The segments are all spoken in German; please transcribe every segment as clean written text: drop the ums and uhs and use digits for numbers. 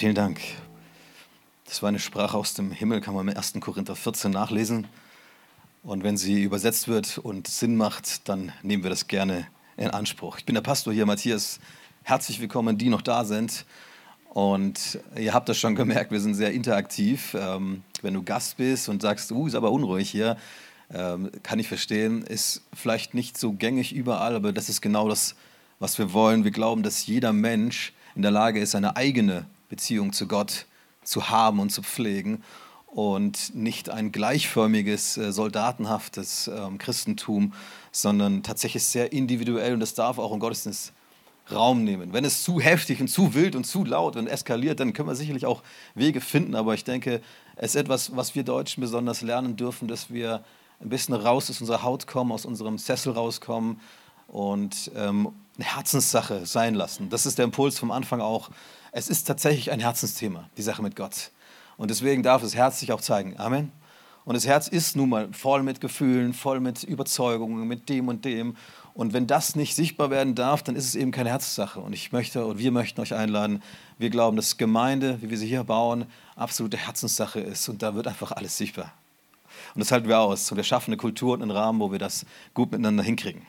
Vielen Dank. Das war eine Sprache aus dem Himmel, kann man im 1. Korinther 14 nachlesen. Und wenn sie übersetzt wird und Sinn macht, dann nehmen wir das gerne in Anspruch. Ich bin der Pastor hier, Matthias. Herzlich willkommen, die noch da sind. Und ihr habt das schon gemerkt, wir sind sehr interaktiv. Wenn du Gast bist und sagst, ist aber unruhig hier, kann ich verstehen, ist vielleicht nicht so gängig überall, aber das ist genau das, was wir wollen. Wir glauben, dass jeder Mensch in der Lage ist, eine eigene Beziehung zu Gott zu haben und zu pflegen und nicht ein gleichförmiges, soldatenhaftes Christentum, sondern tatsächlich sehr individuell, und das darf auch im Gottesdienst Raum nehmen. Wenn es zu heftig und zu wild und zu laut und eskaliert, dann können wir sicherlich auch Wege finden, aber ich denke, es ist etwas, was wir Deutschen besonders lernen dürfen, dass wir ein bisschen raus aus unserer Haut kommen, aus unserem Sessel rauskommen und eine Herzenssache sein lassen. Das ist der Impuls vom Anfang auch. Es ist tatsächlich ein Herzensthema, die Sache mit Gott. Und deswegen darf das Herz sich auch zeigen. Amen. Und das Herz ist nun mal voll mit Gefühlen, voll mit Überzeugungen, mit dem und dem. Und wenn das nicht sichtbar werden darf, dann ist es eben keine Herzenssache. Und wir möchten euch einladen, wir glauben, dass Gemeinde, wie wir sie hier bauen, absolute Herzenssache ist. Und da wird einfach alles sichtbar. Und das halten wir aus. Und wir schaffen eine Kultur und einen Rahmen, wo wir das gut miteinander hinkriegen.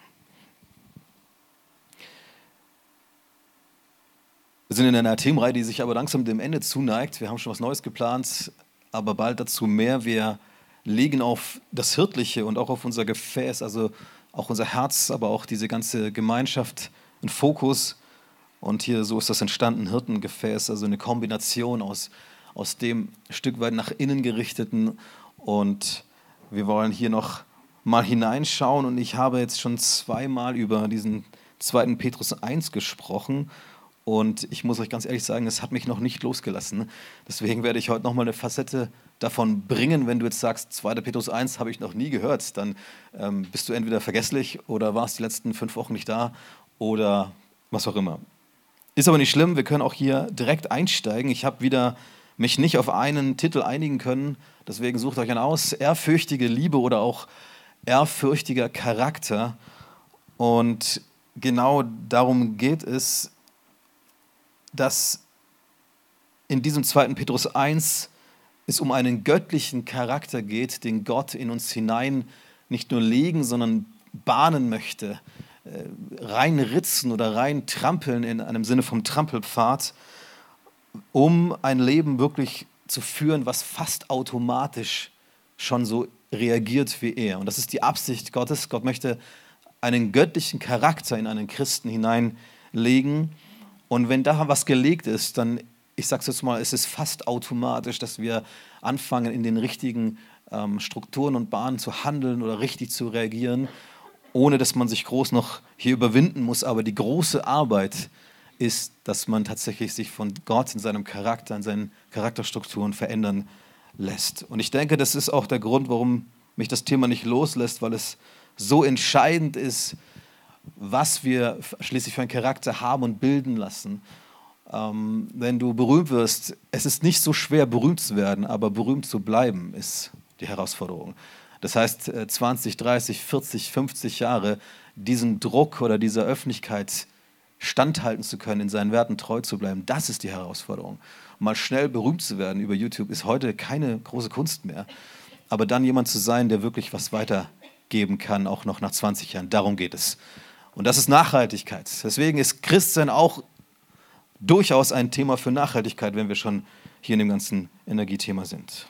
Wir sind in einer Themenreihe, die sich aber langsam dem Ende zuneigt. Wir haben schon was Neues geplant, aber bald dazu mehr. Wir legen auf das Hirtliche und auch auf unser Gefäß, also auch unser Herz, aber auch diese ganze Gemeinschaft einen Fokus. Und hier, so ist das entstanden, Hirtengefäß, also eine Kombination aus dem Stück weit nach innen gerichteten. Und wir wollen hier noch mal hineinschauen. Und ich habe jetzt schon zweimal über diesen 2. Petrus 1 gesprochen. Und ich muss euch ganz ehrlich sagen, es hat mich noch nicht losgelassen. Deswegen werde ich heute nochmal eine Facette davon bringen. Wenn du jetzt sagst, 2. Petrus 1 habe ich noch nie gehört, dann bist du entweder vergesslich oder warst die letzten 5 Wochen nicht da oder was auch immer. Ist aber nicht schlimm, wir können auch hier direkt einsteigen. Ich habe wieder mich nicht auf einen Titel einigen können, deswegen sucht euch einen aus. Ehrfürchtige Liebe oder auch ehrfürchtiger Charakter. Und genau darum geht es, dass in diesem 2. Petrus 1 es um einen göttlichen Charakter geht, den Gott in uns hinein nicht nur legen, sondern bahnen möchte, reinritzen oder reintrampeln in einem Sinne vom Trampelpfad, um ein Leben wirklich zu führen, was fast automatisch schon so reagiert wie er. Und das ist die Absicht Gottes. Gott möchte einen göttlichen Charakter in einen Christen hineinlegen. Und wenn da was gelegt ist, dann, ich sage es jetzt mal, es ist fast automatisch, dass wir anfangen, in den richtigen Strukturen und Bahnen zu handeln oder richtig zu reagieren, ohne dass man sich groß noch hier überwinden muss. Aber die große Arbeit ist, dass man tatsächlich sich von Gott in seinem Charakter, in seinen Charakterstrukturen verändern lässt. Und ich denke, das ist auch der Grund, warum mich das Thema nicht loslässt, weil es so entscheidend ist, was wir schließlich für einen Charakter haben und bilden lassen. Wenn du berühmt wirst, es ist nicht so schwer, berühmt zu werden, aber berühmt zu bleiben, ist die Herausforderung. Das heißt, 20, 30, 40, 50 Jahre diesem Druck oder dieser Öffentlichkeit standhalten zu können, in seinen Werten treu zu bleiben, das ist die Herausforderung. Mal schnell berühmt zu werden über YouTube ist heute keine große Kunst mehr. Aber dann jemand zu sein, der wirklich was weitergeben kann, auch noch nach 20 Jahren, darum geht es. Und das ist Nachhaltigkeit. Deswegen ist Christsein auch durchaus ein Thema für Nachhaltigkeit, wenn wir schon hier in dem ganzen Energiethema sind.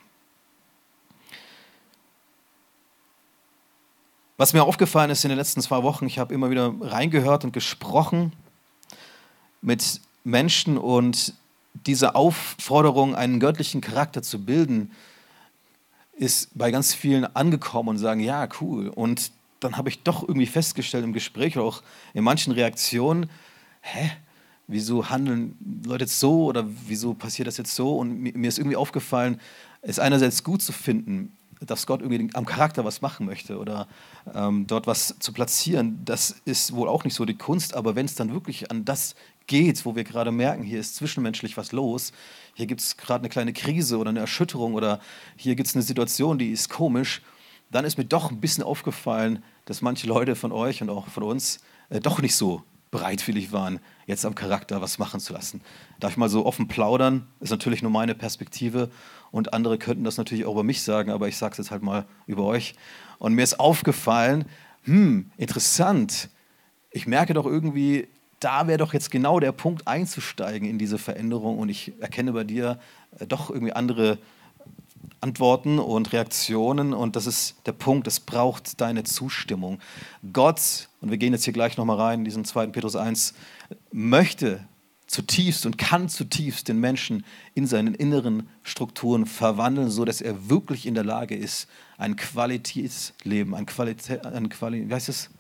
Was mir aufgefallen ist in den letzten 2 Wochen, ich habe immer wieder reingehört und gesprochen mit Menschen, und diese Aufforderung, einen göttlichen Charakter zu bilden, ist bei ganz vielen angekommen und sagen, ja, cool. Und dann habe ich doch irgendwie festgestellt im Gespräch oder auch in manchen Reaktionen, wieso handeln Leute jetzt so oder wieso passiert das jetzt so? Und mir ist irgendwie aufgefallen, es einerseits gut zu finden, dass Gott irgendwie am Charakter was machen möchte oder dort was zu platzieren, das ist wohl auch nicht so die Kunst, aber wenn es dann wirklich an das geht, wo wir gerade merken, hier ist zwischenmenschlich was los, hier gibt es gerade eine kleine Krise oder eine Erschütterung oder hier gibt es eine Situation, die ist komisch, dann ist mir doch ein bisschen aufgefallen, dass manche Leute von euch und auch von uns doch nicht so bereitwillig waren, jetzt am Charakter was machen zu lassen. Darf ich mal so offen plaudern? Ist natürlich nur meine Perspektive und andere könnten das natürlich auch über mich sagen, aber ich sage es jetzt halt mal über euch. Und mir ist aufgefallen, interessant, ich merke doch irgendwie, da wäre doch jetzt genau der Punkt einzusteigen in diese Veränderung und ich erkenne bei dir doch irgendwie andere Antworten und Reaktionen und das ist der Punkt, es braucht deine Zustimmung. Gott, und wir gehen jetzt hier gleich nochmal rein in diesen 2. Petrus 1, möchte zutiefst und kann zutiefst den Menschen in seinen inneren Strukturen verwandeln, sodass er wirklich in der Lage ist, ein Qualitätsleben, wie heißt es?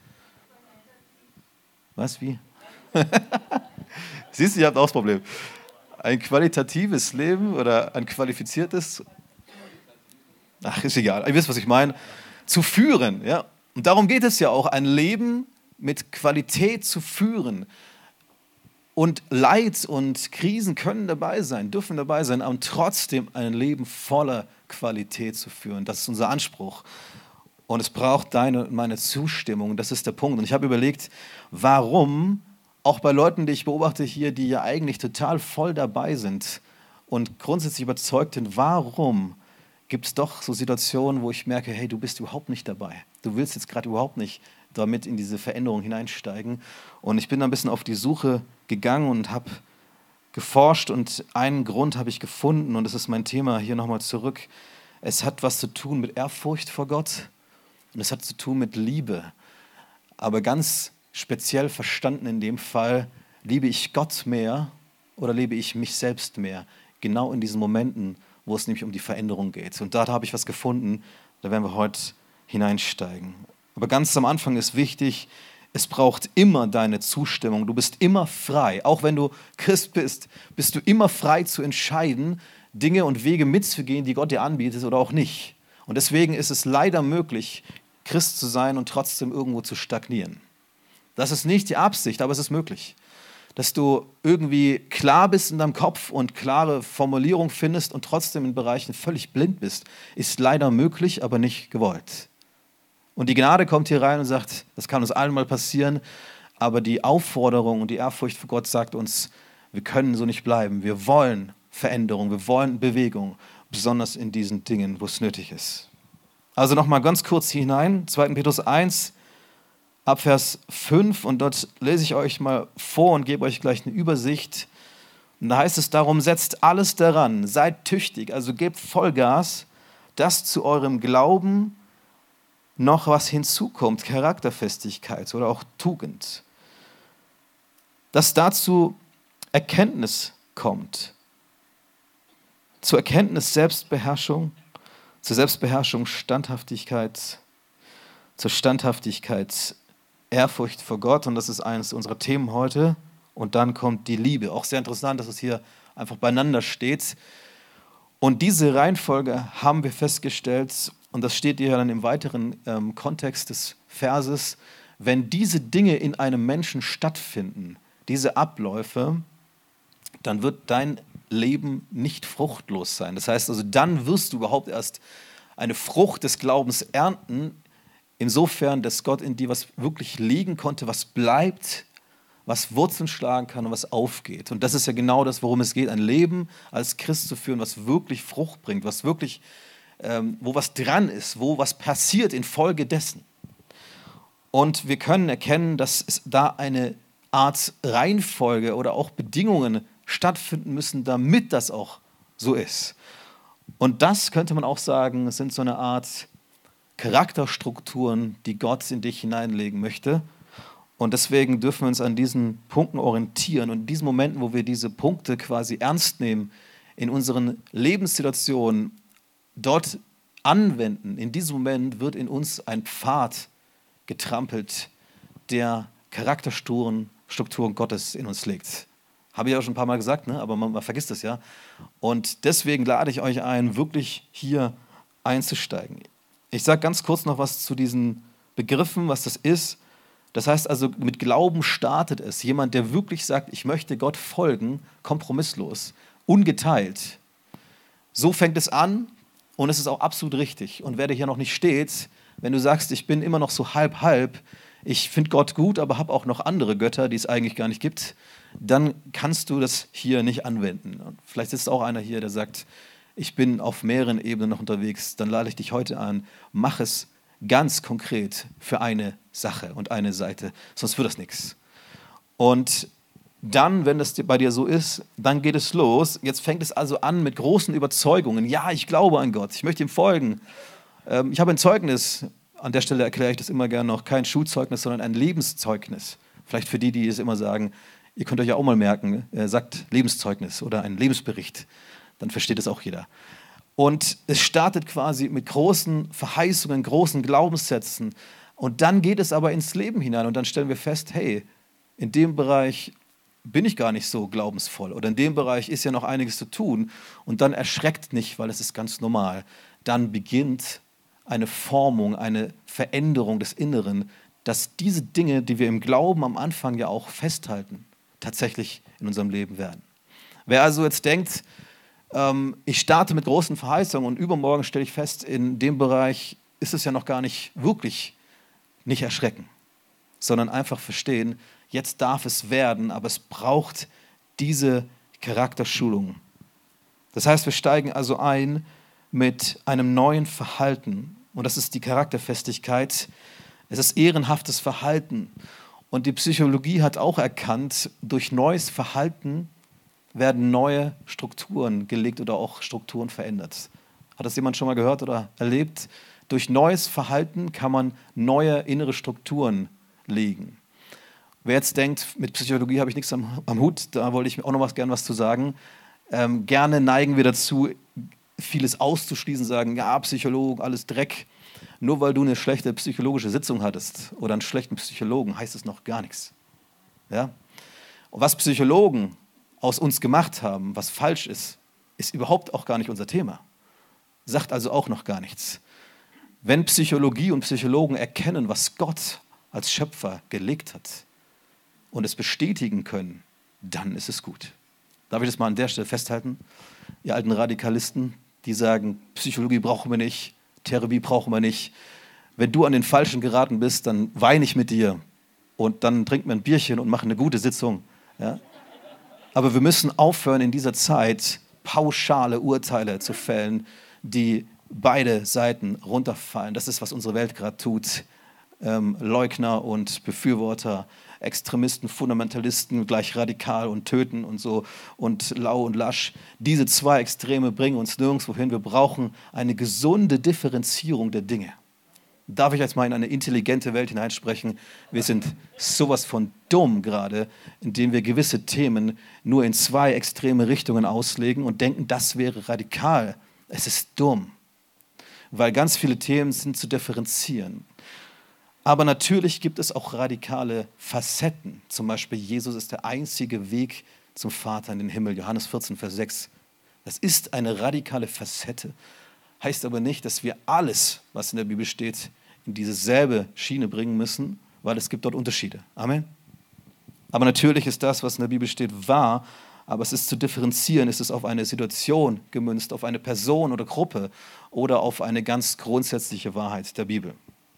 Was, wie? Siehst du, ihr habt auch das Problem. Ein qualitatives Leben oder ein qualifiziertes, ist egal, ihr wisst, was ich meine, zu führen. Ja? Und darum geht es ja auch, ein Leben mit Qualität zu führen. Und Leid und Krisen können dabei sein, dürfen dabei sein, aber trotzdem ein Leben voller Qualität zu führen. Das ist unser Anspruch. Und es braucht deine und meine Zustimmung. Das ist der Punkt. Und ich habe überlegt, warum auch bei Leuten, die ich beobachte hier, die ja eigentlich total voll dabei sind und grundsätzlich überzeugt sind, warum gibt es doch so Situationen, wo ich merke, hey, du bist überhaupt nicht dabei. Du willst jetzt gerade überhaupt nicht damit in diese Veränderung hineinsteigen. Und ich bin da ein bisschen auf die Suche gegangen und habe geforscht und einen Grund habe ich gefunden und das ist mein Thema hier nochmal zurück. Es hat was zu tun mit Ehrfurcht vor Gott und es hat zu tun mit Liebe. Aber ganz speziell verstanden in dem Fall, liebe ich Gott mehr oder liebe ich mich selbst mehr? Genau in diesen Momenten, wo es nämlich um die Veränderung geht. Und da habe ich was gefunden, da werden wir heute hineinsteigen. Aber ganz am Anfang ist wichtig, es braucht immer deine Zustimmung. Du bist immer frei. Auch wenn du Christ bist, bist du immer frei zu entscheiden, Dinge und Wege mitzugehen, die Gott dir anbietet oder auch nicht. Und deswegen ist es leider möglich, Christ zu sein und trotzdem irgendwo zu stagnieren. Das ist nicht die Absicht, aber es ist möglich. Dass du irgendwie klar bist in deinem Kopf und klare Formulierung findest und trotzdem in Bereichen völlig blind bist, ist leider möglich, aber nicht gewollt. Und die Gnade kommt hier rein und sagt, das kann uns allen mal passieren, aber die Aufforderung und die Ehrfurcht vor Gott sagt uns, wir können so nicht bleiben. Wir wollen Veränderung, wir wollen Bewegung, besonders in diesen Dingen, wo es nötig ist. Also nochmal ganz kurz hier hinein, 2. Petrus 1, ab Vers 5 und dort lese ich euch mal vor und gebe euch gleich eine Übersicht. Und da heißt es darum, setzt alles daran, seid tüchtig, also gebt Vollgas, dass zu eurem Glauben noch was hinzukommt, Charakterfestigkeit oder auch Tugend. Dass dazu Erkenntnis kommt, zur Erkenntnis Selbstbeherrschung, zur Selbstbeherrschung Standhaftigkeit, zur Standhaftigkeit Ehrfurcht vor Gott und das ist eines unserer Themen heute. Und dann kommt die Liebe. Auch sehr interessant, dass es hier einfach beieinander steht. Und diese Reihenfolge haben wir festgestellt, und das steht hier dann im weiteren Kontext des Verses, wenn diese Dinge in einem Menschen stattfinden, diese Abläufe, dann wird dein Leben nicht fruchtlos sein. Das heißt also, dann wirst du überhaupt erst eine Frucht des Glaubens ernten, insofern, dass Gott in dir was wirklich liegen konnte, was bleibt, was Wurzeln schlagen kann und was aufgeht. Und das ist ja genau das, worum es geht, ein Leben als Christ zu führen, was wirklich Frucht bringt, was wirklich, wo was dran ist, wo was passiert infolge dessen. Und wir können erkennen, dass es da eine Art Reihenfolge oder auch Bedingungen stattfinden müssen, damit das auch so ist. Und das könnte man auch sagen, es sind so eine Art Charakterstrukturen, die Gott in dich hineinlegen möchte. Und deswegen dürfen wir uns an diesen Punkten orientieren. Und in diesen Momenten, wo wir diese Punkte quasi ernst nehmen, in unseren Lebenssituationen dort anwenden, in diesem Moment wird in uns ein Pfad getrampelt, der Charakterstrukturen Gottes in uns legt. Habe ich auch schon ein paar Mal gesagt, ne? Aber man vergisst es ja. Und deswegen lade ich euch ein, wirklich hier einzusteigen. Ich sage ganz kurz noch was zu diesen Begriffen, was das ist. Das heißt also, mit Glauben startet es. Jemand, der wirklich sagt, ich möchte Gott folgen, kompromisslos, ungeteilt. So fängt es an und es ist auch absolut richtig. Und wer hier noch nicht steht, wenn du sagst, ich bin immer noch so halb, ich finde Gott gut, aber habe auch noch andere Götter, die es eigentlich gar nicht gibt, dann kannst du das hier nicht anwenden. Und vielleicht sitzt auch einer hier, der sagt, ich bin auf mehreren Ebenen noch unterwegs, dann lade ich dich heute an, mach es ganz konkret für eine Sache und eine Seite, sonst wird das nichts. Und dann, wenn das bei dir so ist, dann geht es los. Jetzt fängt es also an mit großen Überzeugungen. Ja, ich glaube an Gott, ich möchte ihm folgen. Ich habe ein Zeugnis, an der Stelle erkläre ich das immer gerne noch, kein Schulzeugnis, sondern ein Lebenszeugnis. Vielleicht für die, die es immer sagen, ihr könnt euch ja auch mal merken, sagt Lebenszeugnis oder ein Lebensbericht, dann versteht es auch jeder. Und es startet quasi mit großen Verheißungen, großen Glaubenssätzen. Und dann geht es aber ins Leben hinein und dann stellen wir fest, hey, in dem Bereich bin ich gar nicht so glaubensvoll oder in dem Bereich ist ja noch einiges zu tun und dann erschreckt nicht, weil es ist ganz normal. Dann beginnt eine Formung, eine Veränderung des Inneren, dass diese Dinge, die wir im Glauben am Anfang ja auch festhalten, tatsächlich in unserem Leben werden. Wer also jetzt denkt, ich starte mit großen Verheißungen und übermorgen stelle ich fest, in dem Bereich ist es ja noch gar nicht wirklich, nicht erschrecken, sondern einfach verstehen, jetzt darf es werden, aber es braucht diese Charakterschulung. Das heißt, wir steigen also ein mit einem neuen Verhalten und das ist die Charakterfestigkeit. Es ist ehrenhaftes Verhalten und die Psychologie hat auch erkannt, durch neues Verhalten werden neue Strukturen gelegt oder auch Strukturen verändert. Hat das jemand schon mal gehört oder erlebt? Durch neues Verhalten kann man neue innere Strukturen legen. Wer jetzt denkt, mit Psychologie habe ich nichts am Hut, da wollte ich auch noch gerne was zu sagen. Gerne neigen wir dazu, vieles auszuschließen, sagen, ja, Psychologen, alles Dreck. Nur weil du eine schlechte psychologische Sitzung hattest oder einen schlechten Psychologen, heißt es noch gar nichts. Ja? Und was Psychologen aus uns gemacht haben, was falsch ist, ist überhaupt auch gar nicht unser Thema. Sagt also auch noch gar nichts. Wenn Psychologie und Psychologen erkennen, was Gott als Schöpfer gelegt hat und es bestätigen können, dann ist es gut. Darf ich das mal an der Stelle festhalten? Ihr alten Radikalisten, die sagen, Psychologie brauchen wir nicht, Therapie brauchen wir nicht. Wenn du an den Falschen geraten bist, dann weine ich mit dir und dann trinken wir ein Bierchen und machen eine gute Sitzung. Ja? Aber wir müssen aufhören, in dieser Zeit pauschale Urteile zu fällen, die beide Seiten runterfallen. Das ist, was unsere Welt gerade tut. Leugner und Befürworter, Extremisten, Fundamentalisten, gleich radikal und töten und so und lau und lasch. Diese zwei Extreme bringen uns nirgendwo hin. Wir brauchen eine gesunde Differenzierung der Dinge. Darf ich jetzt mal in eine intelligente Welt hineinsprechen? Wir sind sowas von dumm gerade, indem wir gewisse Themen nur in zwei extreme Richtungen auslegen und denken, das wäre radikal. Es ist dumm, weil ganz viele Themen sind zu differenzieren. Aber natürlich gibt es auch radikale Facetten. Zum Beispiel, Jesus ist der einzige Weg zum Vater in den Himmel. Johannes 14, Vers 6. Das ist eine radikale Facette. Heißt aber nicht, dass wir alles, was in der Bibel steht, in diese selbe Schiene bringen müssen, weil es gibt dort Unterschiede. Amen. Aber natürlich ist das, was in der Bibel steht, wahr, aber es ist zu differenzieren. Ist es auf eine Situation gemünzt, auf eine Person oder Gruppe oder auf eine ganz grundsätzliche Wahrheit der Bibel.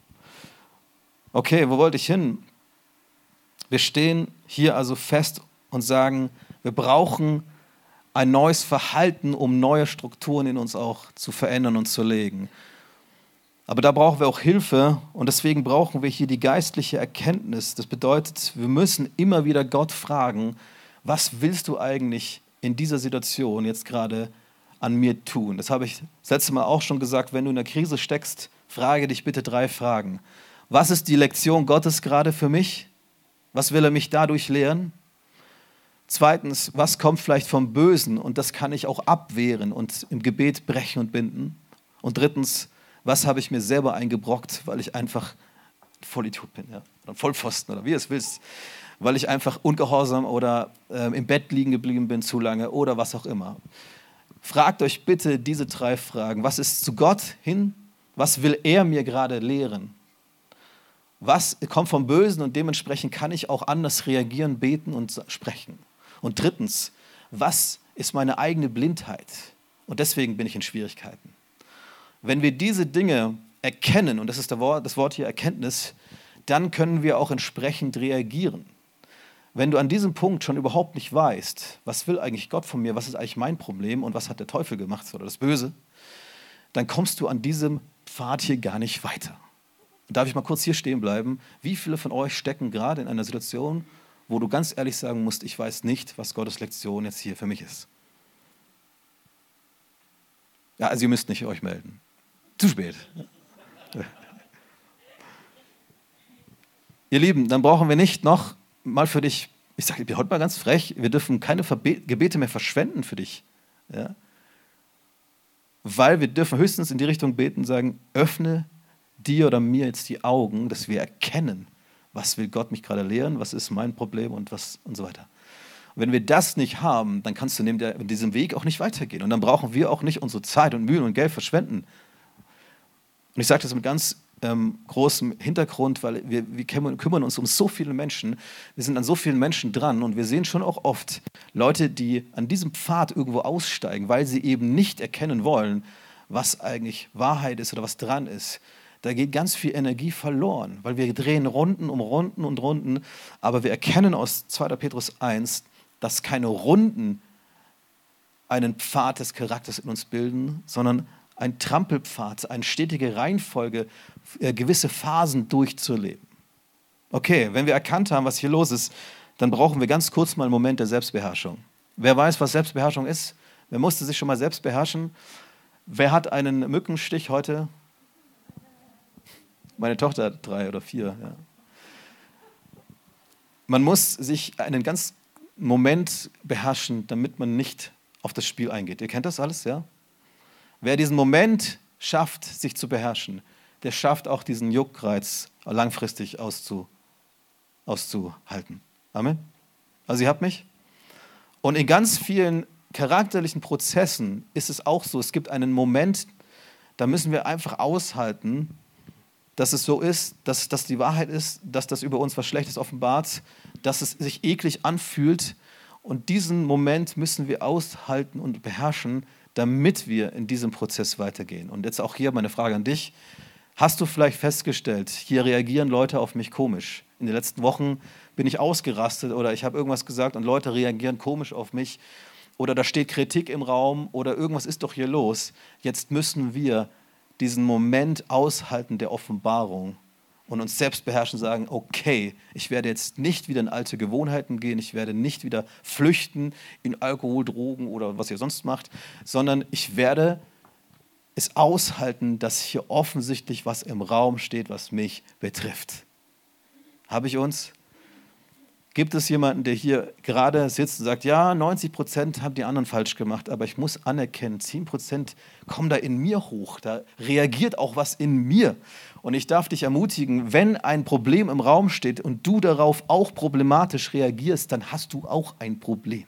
Okay, wo wollte ich hin? Wir stehen hier also fest und sagen, wir brauchen ein neues Verhalten, um neue Strukturen in uns auch zu verändern und zu legen. Aber da brauchen wir auch Hilfe und deswegen brauchen wir hier die geistliche Erkenntnis. Das bedeutet, wir müssen immer wieder Gott fragen, was willst du eigentlich in dieser Situation jetzt gerade an mir tun? Das habe ich das letzte Mal auch schon gesagt, wenn du in der Krise steckst, frage dich bitte 3 Fragen. Was ist die Lektion Gottes gerade für mich? Was will er mich dadurch lehren? Zweitens, was kommt vielleicht vom Bösen und das kann ich auch abwehren und im Gebet brechen und binden? Und drittens, was habe ich mir selber eingebrockt, weil ich einfach ein Vollidiot bin, ja? Oder ein Vollpfosten oder wie ihr es willst, weil ich einfach ungehorsam oder im Bett liegen geblieben bin zu lange oder was auch immer. Fragt euch bitte diese 3 Fragen. Was ist zu Gott hin? Was will er mir gerade lehren? Was kommt vom Bösen und dementsprechend kann ich auch anders reagieren, beten und sprechen. Und drittens, was ist meine eigene Blindheit? Und deswegen bin ich in Schwierigkeiten. Wenn wir diese Dinge erkennen, und das ist das Wort hier Erkenntnis, dann können wir auch entsprechend reagieren. Wenn du an diesem Punkt schon überhaupt nicht weißt, was will eigentlich Gott von mir, was ist eigentlich mein Problem und was hat der Teufel gemacht oder das Böse, dann kommst du an diesem Pfad hier gar nicht weiter. Und darf ich mal kurz hier stehen bleiben? Wie viele von euch stecken gerade in einer Situation, wo du ganz ehrlich sagen musst, ich weiß nicht, was Gottes Lektion jetzt hier für mich ist? Ja, also ihr müsst nicht euch melden. Zu spät. Ihr Lieben, dann brauchen wir nicht noch mal für dich, ich sage dir heute mal ganz frech, wir dürfen keine Gebete mehr verschwenden für dich. Ja? Weil wir dürfen höchstens in die Richtung beten und sagen, öffne dir oder mir jetzt die Augen, dass wir erkennen, was will Gott mich gerade lehren, was ist mein Problem und was und so weiter. Und wenn wir das nicht haben, dann kannst du neben diesem Weg auch nicht weitergehen. Und dann brauchen wir auch nicht unsere Zeit und Mühen und Geld verschwenden. Und ich sage das mit ganz großem Hintergrund, weil wir kümmern uns um so viele Menschen. Wir sind an so vielen Menschen dran und wir sehen schon auch oft Leute, die an diesem Pfad irgendwo aussteigen, weil sie eben nicht erkennen wollen, was eigentlich Wahrheit ist oder was dran ist. Da geht ganz viel Energie verloren, weil wir drehen Runden um Runden und Runden, aber wir erkennen aus 2. Petrus 1, dass keine Runden einen Pfad des Charakters in uns bilden, sondern ein Trampelpfad, eine stetige Reihenfolge, gewisse Phasen durchzuleben. Okay, wenn wir erkannt haben, was hier los ist, dann brauchen wir ganz kurz mal einen Moment der Selbstbeherrschung. Wer weiß, was Selbstbeherrschung ist? Wer musste sich schon mal selbst beherrschen? Wer hat einen Mückenstich heute? Meine Tochter hat 3 oder 4. Ja. Man muss sich einen ganz Moment beherrschen, damit man nicht auf das Spiel eingeht. Ihr kennt das alles, ja? Wer diesen Moment schafft, sich zu beherrschen, der schafft auch diesen Juckreiz langfristig auszuhalten. Amen? Also ihr habt mich? Und in ganz vielen charakterlichen Prozessen ist es auch so, es gibt einen Moment, da müssen wir einfach aushalten, dass es so ist, dass das die Wahrheit ist, dass das über uns was Schlechtes offenbart, dass es sich eklig anfühlt. Und diesen Moment müssen wir aushalten und beherrschen, damit wir in diesem Prozess weitergehen. Und jetzt auch hier meine Frage an dich. Hast du vielleicht festgestellt, hier reagieren Leute auf mich komisch? In den letzten Wochen bin ich ausgerastet oder ich habe irgendwas gesagt und Leute reagieren komisch auf mich. Oder da steht Kritik im Raum oder irgendwas ist doch hier los. Jetzt müssen wir diesen Moment aushalten der Offenbarung und uns selbst beherrschen, sagen, okay, ich werde jetzt nicht wieder in alte Gewohnheiten gehen, ich werde nicht wieder flüchten in Alkohol, Drogen oder was ihr sonst macht, sondern ich werde es aushalten, dass hier offensichtlich was im Raum steht, was mich betrifft. Habe ich uns? Gibt es jemanden, der hier gerade sitzt und sagt, ja, 90% haben die anderen falsch gemacht, aber ich muss anerkennen, 10% kommen da in mir hoch, da reagiert auch was in mir. Und ich darf dich ermutigen, wenn ein Problem im Raum steht und du darauf auch problematisch reagierst, dann hast du auch ein Problem.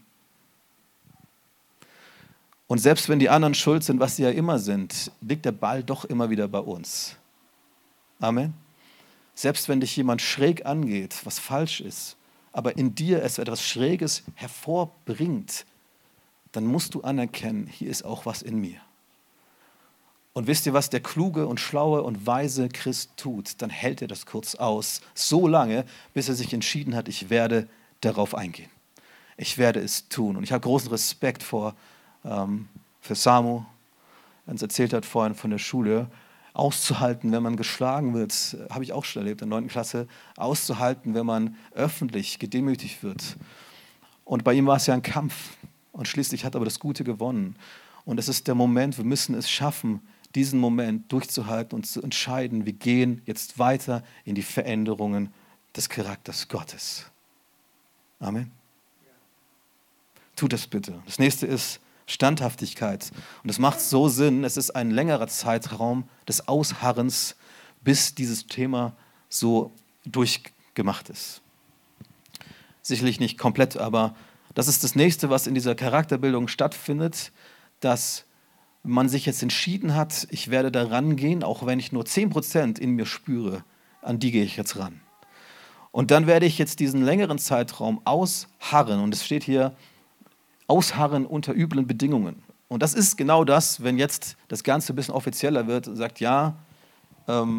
Und selbst wenn die anderen schuld sind, was sie ja immer sind, liegt der Ball doch immer wieder bei uns. Amen. Selbst wenn dich jemand schräg angeht, was falsch ist, aber in dir es etwas Schräges hervorbringt, dann musst du anerkennen, hier ist auch was in mir. Und wisst ihr, was der kluge und schlaue und weise Christ tut? Dann hält er das kurz aus, so lange, bis er sich entschieden hat, ich werde darauf eingehen. Ich werde es tun. Und ich habe großen Respekt für Samu, der uns erzählt hat vorhin von der Schule, auszuhalten, wenn man geschlagen wird, habe ich auch schon erlebt in der 9. Klasse, auszuhalten, wenn man öffentlich gedemütigt wird. Und bei ihm war es ja ein Kampf und schließlich hat aber das Gute gewonnen. Und es ist der Moment, wir müssen es schaffen, diesen Moment durchzuhalten und zu entscheiden, wir gehen jetzt weiter in die Veränderungen des Charakters Gottes. Amen. Tut das bitte. Das nächste ist Standhaftigkeit. Und es macht so Sinn, es ist ein längerer Zeitraum des Ausharrens, bis dieses Thema so durchgemacht ist. Sicherlich nicht komplett, aber das ist das Nächste, was in dieser Charakterbildung stattfindet, dass man sich jetzt entschieden hat, ich werde da rangehen, auch wenn ich nur 10% in mir spüre, an die gehe ich jetzt ran. Und dann werde ich jetzt diesen längeren Zeitraum ausharren, und es steht hier, ausharren unter üblen Bedingungen. Und das ist genau das, wenn jetzt das Ganze ein bisschen offizieller wird und sagt, ja,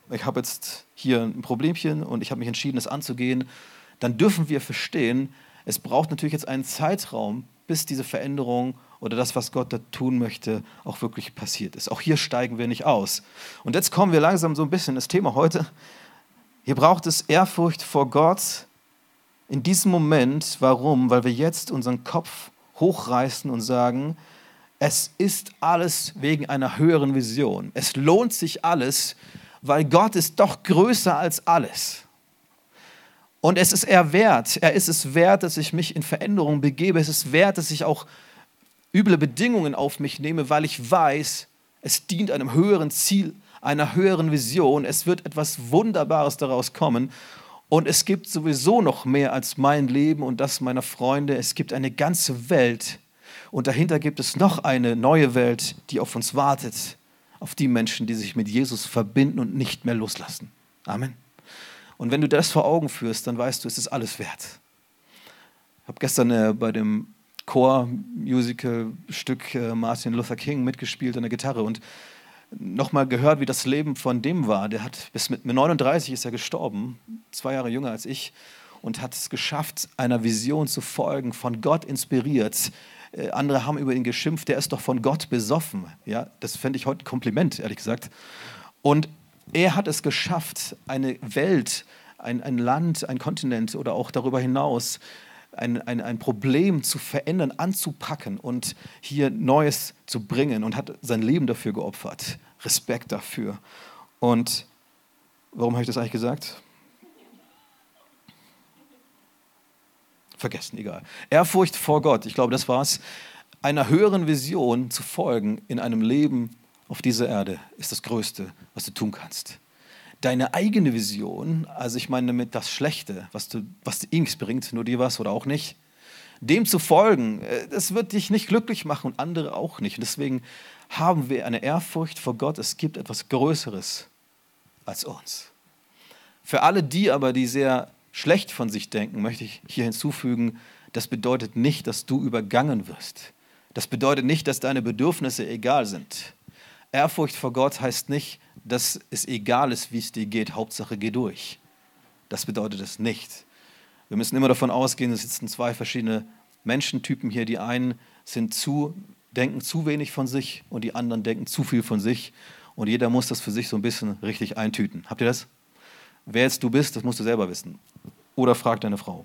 ich habe jetzt hier ein Problemchen und ich habe mich entschieden, es anzugehen, dann dürfen wir verstehen, es braucht natürlich jetzt einen Zeitraum, bis diese Veränderung oder das, was Gott da tun möchte, auch wirklich passiert ist. Auch hier steigen wir nicht aus. Und jetzt kommen wir langsam so ein bisschen ins Thema heute. Hier braucht es Ehrfurcht vor Gott in diesem Moment. Warum? Weil wir jetzt unseren Kopf hochreißen und sagen, es ist alles wegen einer höheren Vision. Es lohnt sich alles, weil Gott ist doch größer als alles. Und es ist er ist es wert, dass ich mich in Veränderung begebe. Es ist wert, dass ich auch üble Bedingungen auf mich nehme, weil ich weiß, es dient einem höheren Ziel, einer höheren Vision. Es wird etwas Wunderbares daraus kommen. Und es gibt sowieso noch mehr als mein Leben und das meiner Freunde. Es gibt eine ganze Welt. Und dahinter gibt es noch eine neue Welt, die auf uns wartet. Auf die Menschen, die sich mit Jesus verbinden und nicht mehr loslassen. Amen. Und wenn du das vor Augen führst, dann weißt du, es ist alles wert. Ich habe gestern bei dem Chor-Musical-Stück Martin Luther King mitgespielt an der Gitarre und nochmal gehört, wie das Leben von dem war. Der hat mit 39 ist er gestorben, 2 Jahre jünger als ich, und hat es geschafft, einer Vision zu folgen, von Gott inspiriert. Andere haben über ihn geschimpft, der ist doch von Gott besoffen. Ja, das fände ich heute ein Kompliment, ehrlich gesagt. Und er hat es geschafft, eine Welt, ein Land, ein Kontinent oder auch darüber hinaus ein Problem zu verändern, anzupacken und hier Neues zu bringen und hat sein Leben dafür geopfert. Respekt dafür. Und warum habe ich das eigentlich gesagt? Vergessen, egal. Ehrfurcht vor Gott, ich glaube, das war es. Einer höheren Vision zu folgen in einem Leben auf dieser Erde ist das Größte, was du tun kannst. Deine eigene Vision, also ich meine damit das Schlechte, was dir nichts bringt, nur dir was oder auch nicht, dem zu folgen, das wird dich nicht glücklich machen und andere auch nicht. Und deswegen haben wir eine Ehrfurcht vor Gott. Es gibt etwas Größeres als uns. Für alle die aber, die sehr schlecht von sich denken, möchte ich hier hinzufügen, das bedeutet nicht, dass du übergangen wirst. Das bedeutet nicht, dass deine Bedürfnisse egal sind. Ehrfurcht vor Gott heißt nicht, dass es egal ist, wie es dir geht, Hauptsache geh durch. Das bedeutet es nicht. Wir müssen immer davon ausgehen, es sitzen 2 verschiedene Menschentypen hier. Die einen denken zu wenig von sich und die anderen denken zu viel von sich. Und jeder muss das für sich so ein bisschen richtig eintüten. Habt ihr das? Wer jetzt du bist, das musst du selber wissen. Oder frag deine Frau.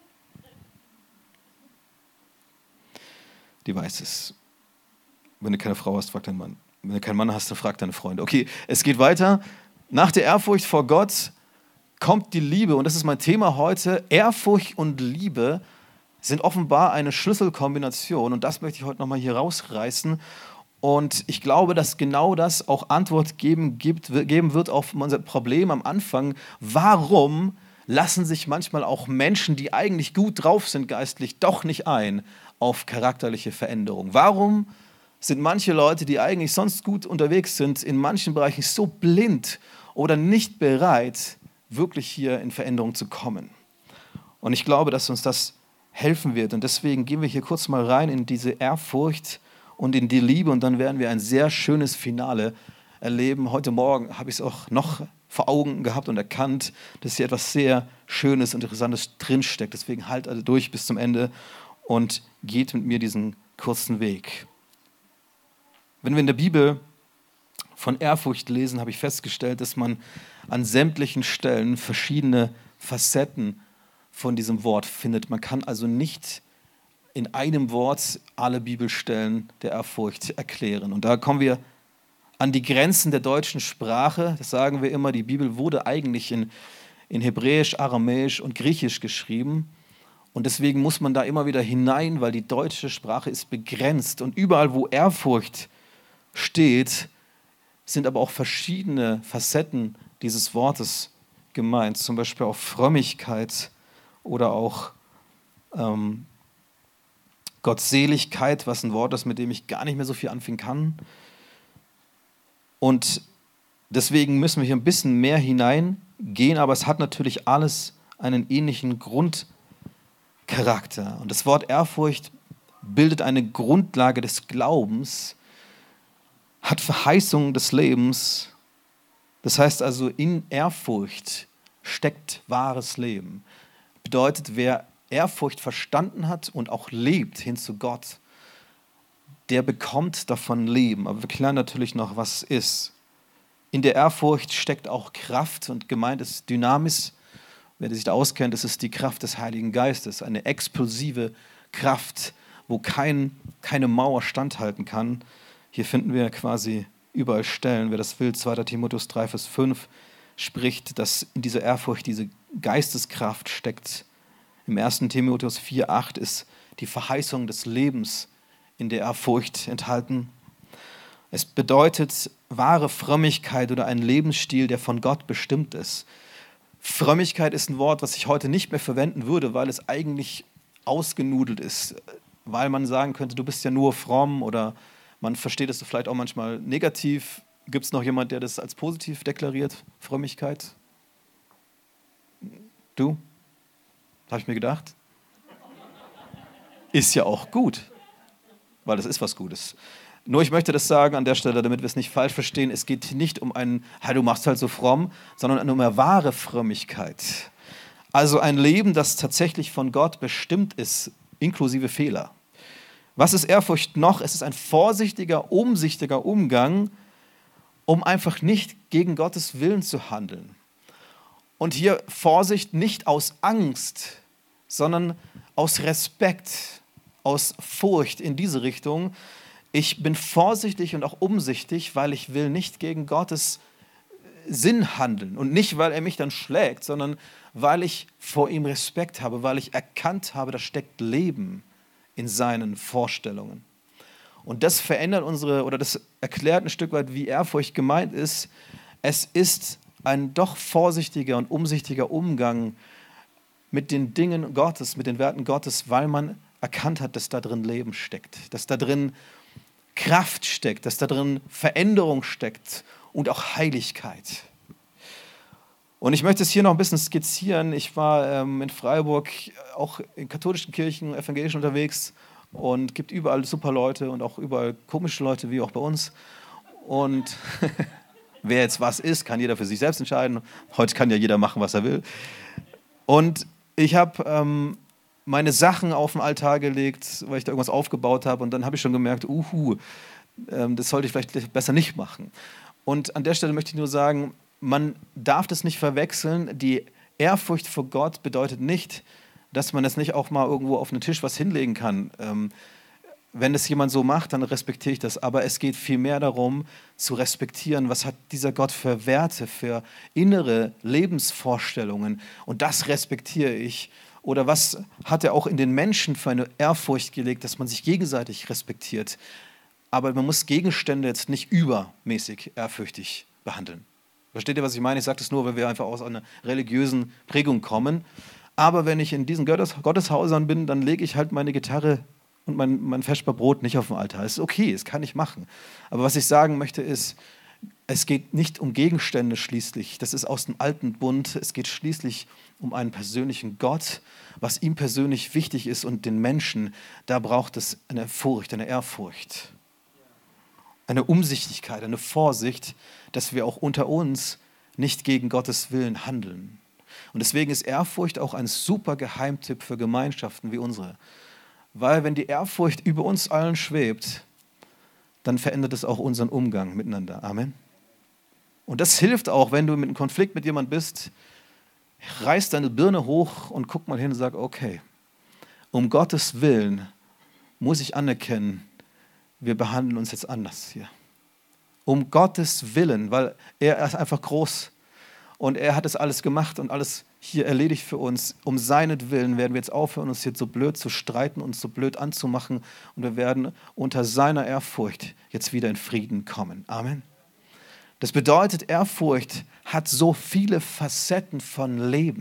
Die weiß es. Wenn du keine Frau hast, frag deinen Mann. Wenn du keinen Mann hast, dann frag deine Freunde. Okay, es geht weiter. Nach der Ehrfurcht vor Gott kommt die Liebe. Und das ist mein Thema heute. Ehrfurcht und Liebe sind offenbar eine Schlüsselkombination. Und das möchte ich heute nochmal hier rausreißen. Und ich glaube, dass genau das auch Antwort geben wird auf unser Problem am Anfang. Warum lassen sich manchmal auch Menschen, die eigentlich gut drauf sind geistlich, doch nicht ein auf charakterliche Veränderung? Warum sind manche Leute, die eigentlich sonst gut unterwegs sind, in manchen Bereichen so blind oder nicht bereit, wirklich hier in Veränderung zu kommen? Und ich glaube, dass uns das helfen wird. Und deswegen gehen wir hier kurz mal rein in diese Ehrfurcht und in die Liebe. Und dann werden wir ein sehr schönes Finale erleben. Heute Morgen habe ich es auch noch vor Augen gehabt und erkannt, dass hier etwas sehr Schönes und Interessantes drinsteckt. Deswegen halt also durch bis zum Ende und geht mit mir diesen kurzen Weg. Wenn wir in der Bibel von Ehrfurcht lesen, habe ich festgestellt, dass man an sämtlichen Stellen verschiedene Facetten von diesem Wort findet. Man kann also nicht in einem Wort alle Bibelstellen der Ehrfurcht erklären. Und da kommen wir an die Grenzen der deutschen Sprache. Das sagen wir immer, die Bibel wurde eigentlich in Hebräisch, Aramäisch und Griechisch geschrieben. Und deswegen muss man da immer wieder hinein, weil die deutsche Sprache ist begrenzt. Und überall, wo Ehrfurcht steht, sind aber auch verschiedene Facetten dieses Wortes gemeint. Zum Beispiel auch Frömmigkeit oder auch Gottseligkeit, was ein Wort ist, mit dem ich gar nicht mehr so viel anfangen kann. Und deswegen müssen wir hier ein bisschen mehr hineingehen, aber es hat natürlich alles einen ähnlichen Grundcharakter. Und das Wort Ehrfurcht bildet eine Grundlage des Glaubens, hat Verheißungen des Lebens Das heißt also, in Ehrfurcht steckt wahres Leben. Bedeutet, wer Ehrfurcht verstanden hat und auch lebt hin zu Gott, der bekommt davon Leben. Aber wir klären natürlich noch, was es ist. In der Ehrfurcht steckt auch Kraft und gemeint ist Dynamis. Wer sich da auskennt, das ist die Kraft des Heiligen Geistes, eine explosive Kraft, wo keine Mauer standhalten kann. Hier finden wir quasi überall Stellen, wer das will, 2. Timotheus 3, Vers 5 spricht, dass in dieser Ehrfurcht diese Geisteskraft steckt. Im 1. Timotheus 4, 8 ist die Verheißung des Lebens in der Ehrfurcht enthalten. Es bedeutet wahre Frömmigkeit oder ein Lebensstil, der von Gott bestimmt ist. Frömmigkeit ist ein Wort, was ich heute nicht mehr verwenden würde, weil es eigentlich ausgenudelt ist. Weil man sagen könnte, du bist ja nur fromm oder man versteht es vielleicht auch manchmal negativ. Gibt es noch jemand, der das als positiv deklariert? Frömmigkeit? Du? Habe ich mir gedacht. Ist ja auch gut, weil das ist was Gutes. Nur ich möchte das sagen an der Stelle, damit wir es nicht falsch verstehen, es geht nicht um ein, hey, du machst halt so fromm, sondern um eine wahre Frömmigkeit. Also ein Leben, das tatsächlich von Gott bestimmt ist, inklusive Fehler. Was ist Ehrfurcht noch? Es ist ein vorsichtiger, umsichtiger Umgang, um einfach nicht gegen Gottes Willen zu handeln. Und hier Vorsicht nicht aus Angst, sondern aus Respekt, aus Furcht in diese Richtung. Ich bin vorsichtig und auch umsichtig, weil ich will nicht gegen Gottes Sinn handeln. Und nicht, weil er mich dann schlägt, sondern weil ich vor ihm Respekt habe, weil ich erkannt habe, da steckt Leben in seinen Vorstellungen. Und das verändert das erklärt ein Stück weit, wie Ehrfurcht gemeint ist. Es ist ein doch vorsichtiger und umsichtiger Umgang mit den Dingen Gottes, mit den Werten Gottes, weil man erkannt hat, dass da drin Leben steckt, dass da drin Kraft steckt, dass da drin Veränderung steckt und auch Heiligkeit. Und ich möchte es hier noch ein bisschen skizzieren. Ich war in Freiburg auch in katholischen Kirchen, evangelischen unterwegs und gibt überall super Leute und auch überall komische Leute, wie auch bei uns. Und wer jetzt was ist, kann jeder für sich selbst entscheiden. Heute kann ja jeder machen, was er will. Und ich habe meine Sachen auf den Altar gelegt, weil ich da irgendwas aufgebaut habe. Und dann habe ich schon gemerkt, das sollte ich vielleicht besser nicht machen. Und an der Stelle möchte ich nur sagen, man darf das nicht verwechseln. Die Ehrfurcht vor Gott bedeutet nicht, dass man jetzt nicht auch mal irgendwo auf einen Tisch was hinlegen kann. Wenn das jemand so macht, dann respektiere ich das. Aber es geht vielmehr darum, zu respektieren, was hat dieser Gott für Werte, für innere Lebensvorstellungen. Und das respektiere ich. Oder was hat er auch in den Menschen für eine Ehrfurcht gelegt, dass man sich gegenseitig respektiert. Aber man muss Gegenstände jetzt nicht übermäßig ehrfürchtig behandeln. Versteht ihr, was ich meine? Ich sage das nur, weil wir einfach aus einer religiösen Prägung kommen. Aber wenn ich in diesen Gotteshäusern bin, dann lege ich halt meine Gitarre und mein Vesper Brot nicht auf dem Altar. Das ist okay, das kann ich machen. Aber was ich sagen möchte ist, es geht nicht um Gegenstände schließlich. Das ist aus dem alten Bund. Es geht schließlich um einen persönlichen Gott, was ihm persönlich wichtig ist und den Menschen. Da braucht es eine Furcht, eine Ehrfurcht, eine Umsichtigkeit, eine Vorsicht, dass wir auch unter uns nicht gegen Gottes Willen handeln. Und deswegen ist Ehrfurcht auch ein super Geheimtipp für Gemeinschaften wie unsere. Weil wenn die Ehrfurcht über uns allen schwebt, dann verändert es auch unseren Umgang miteinander. Amen. Und das hilft auch, wenn du mit einem Konflikt mit jemandem bist, reiß deine Birne hoch und guck mal hin und sag, okay, um Gottes Willen muss ich anerkennen, wir behandeln uns jetzt anders hier. Um Gottes Willen, weil er ist einfach groß und er hat es alles gemacht und alles hier erledigt für uns. Um seinetwillen werden wir jetzt aufhören, uns jetzt so blöd zu streiten und so blöd anzumachen und wir werden unter seiner Ehrfurcht jetzt wieder in Frieden kommen. Amen. Das bedeutet, Ehrfurcht hat so viele Facetten von Leben,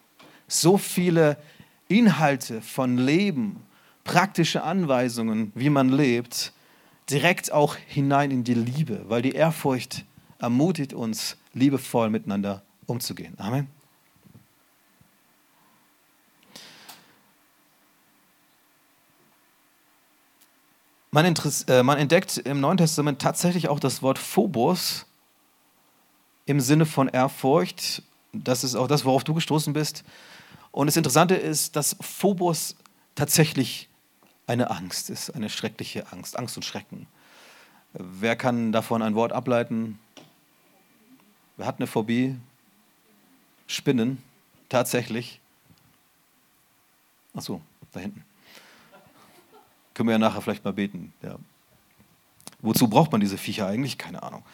so viele Inhalte von Leben, praktische Anweisungen, wie man lebt, direkt auch hinein in die Liebe, weil die Ehrfurcht ermutigt uns, liebevoll miteinander umzugehen. Amen. Man entdeckt im Neuen Testament tatsächlich auch das Wort Phobos im Sinne von Ehrfurcht. Das ist auch das, worauf du gestoßen bist. Und das Interessante ist, dass Phobos tatsächlich eine Angst ist, eine schreckliche Angst, Angst und Schrecken. Wer kann davon ein Wort ableiten? Wer hat eine Phobie? Spinnen, tatsächlich. Ach so, da hinten. Können wir ja nachher vielleicht mal beten. Ja. Wozu braucht man diese Viecher eigentlich? Keine Ahnung.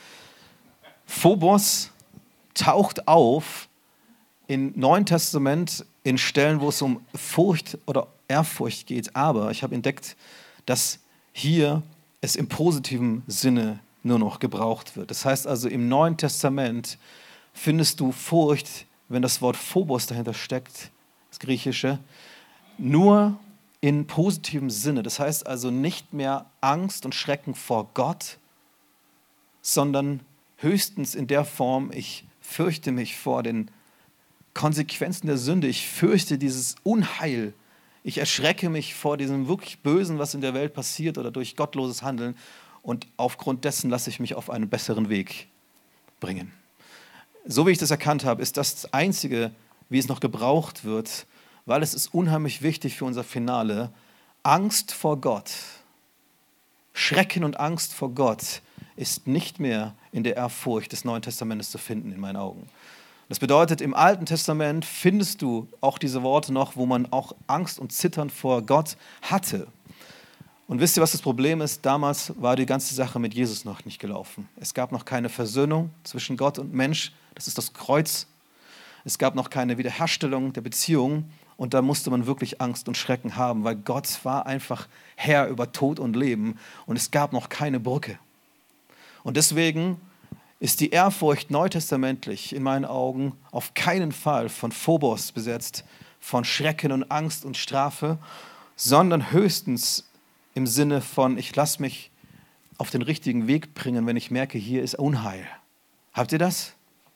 Phobos taucht auf im Neuen Testament in Stellen, wo es um Furcht oder Ehrfurcht geht. Aber ich habe entdeckt, dass hier es im positiven Sinne nur noch gebraucht wird. Das heißt also, im Neuen Testament findest du Furcht, wenn das Wort Phobos dahinter steckt, das Griechische, nur in positivem Sinne. Das heißt also nicht mehr Angst und Schrecken vor Gott, sondern höchstens in der Form, ich fürchte mich vor den Konsequenzen der Sünde, ich fürchte dieses Unheil, ich erschrecke mich vor diesem wirklich Bösen, was in der Welt passiert oder durch gottloses Handeln und aufgrund dessen lasse ich mich auf einen besseren Weg bringen. So wie ich das erkannt habe, ist das Einzige, wie es noch gebraucht wird, weil es ist unheimlich wichtig für unser Finale. Angst vor Gott, Schrecken und Angst vor Gott ist nicht mehr in der Ehrfurcht des Neuen Testamentes zu finden, in meinen Augen. Das bedeutet, im Alten Testament findest du auch diese Worte noch, wo man auch Angst und Zittern vor Gott hatte. Und wisst ihr, was das Problem ist? Damals war die ganze Sache mit Jesus noch nicht gelaufen. Es gab noch keine Versöhnung zwischen Gott und Mensch, das ist das Kreuz. Es gab noch keine Wiederherstellung der Beziehung und da musste man wirklich Angst und Schrecken haben, weil Gott war einfach Herr über Tod und Leben und es gab noch keine Brücke. Und deswegen ist die Ehrfurcht neutestamentlich in meinen Augen auf keinen Fall von Phobos besetzt, von Schrecken und Angst und Strafe, sondern höchstens im Sinne von, ich lasse mich auf den richtigen Weg bringen, wenn ich merke, hier ist Unheil. Habt ihr das?